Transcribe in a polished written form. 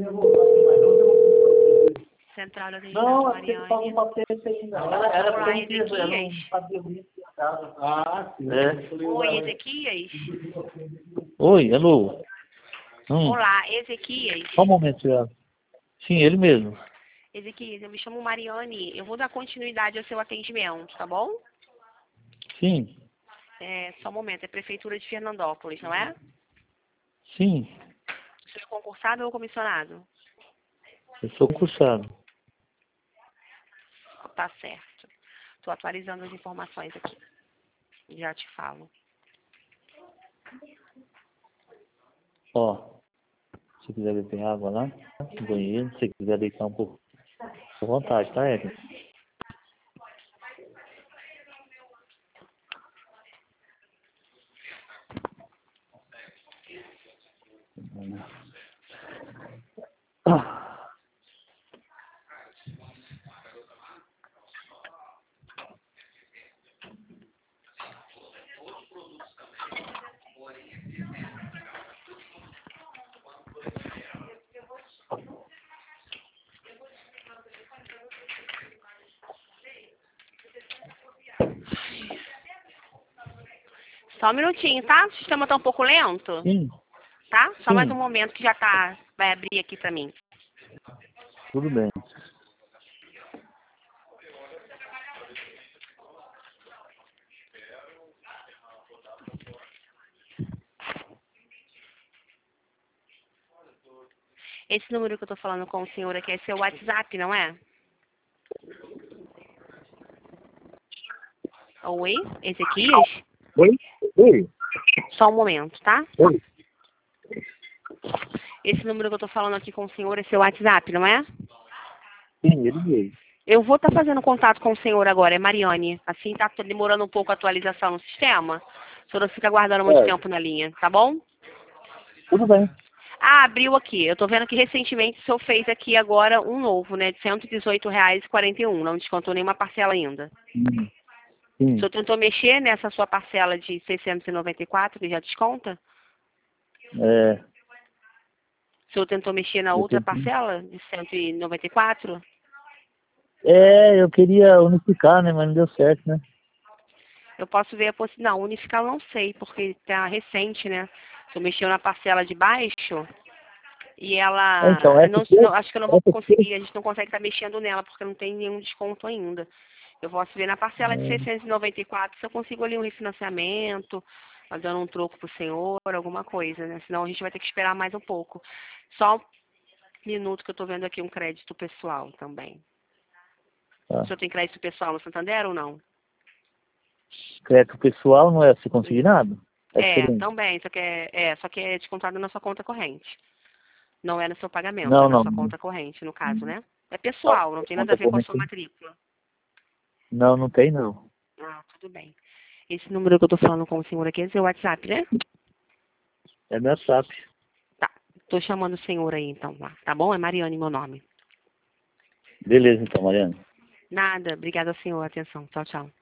Central de Atendimento Não, você Mariane. falou pra ter isso ainda. Olá, Tem que Ezequias. não fazia isso em casa. Ah, sim. Oi, Ezequias. Oi, alô. Olá, Ezequias. Só um momento, senhora. Sim, ele mesmo. Ezequias, eu me chamo Mariane. Eu vou dar continuidade ao seu atendimento, tá bom? Sim, Só um momento. É Prefeitura de Fernandópolis, não é? sim. O senhor é concursado ou comissionado? Eu sou concursado. Tá certo. Estou atualizando as informações aqui. Já te falo. Ó, se quiser beber água lá, no banheiro, se quiser deitar um pouco, à vontade, tá, Edson? Só um minutinho, tá? O sistema tá um pouco lento, Sim, tá? Só sim. mais um momento que já vai abrir aqui pra mim. Tudo bem. Esse número que eu tô falando com o senhor aqui é seu WhatsApp, não é? Oi, Ezequias? Oi? Oi? Só um momento, tá? Oi? Esse número que eu tô falando aqui com o senhor é seu WhatsApp, não é? Sim, ele mesmo. Eu vou estar fazendo contato com o senhor agora, é Mariane. Assim tá demorando um pouco a atualização no sistema. O senhor não fica aguardando muito tempo na linha, tá bom? Tudo bem. Ah, abriu aqui. Eu tô vendo que recentemente o senhor fez aqui agora um novo, né? De R$ 118,41. Não descontou nenhuma parcela ainda. O Sim. senhor tentou mexer nessa sua parcela de 694, que já desconta? É, O senhor tentou mexer na eu outra tentei. parcela de 194? Eu queria unificar, né? Mas não deu certo, né? Eu posso ver a possibilidade. Não, unificar eu não sei, porque tá recente, né? O senhor mexeu na parcela de baixo e ela... Então, acho que eu não vou essa conseguir, a gente não consegue estar mexendo nela, porque não tem nenhum desconto ainda. Eu posso ver na parcela de 694 se eu consigo ali um refinanciamento, dando um troco pro senhor, alguma coisa, né? Senão a gente vai ter que esperar mais um pouco. Só um minuto que eu tô vendo aqui um crédito pessoal também. Tá. O senhor tem crédito pessoal no Santander ou não? Crédito pessoal não é assim consignado? É diferente. Também, só que é descontado na sua conta corrente. Não é no seu pagamento, é Não, na não. sua conta corrente, no caso, né? É pessoal, não tem nada a Conta ver com a sua corrente. matrícula. Não, não tem não. Ah, tudo bem. Esse número que eu tô falando com o senhor aqui é seu WhatsApp, né? É meu SAP. Tá. Tô chamando o senhor aí, então, lá. Tá bom? É Mariane meu nome. Beleza, então, Mariana. Nada. Obrigada, senhor. Atenção. Tchau, tchau.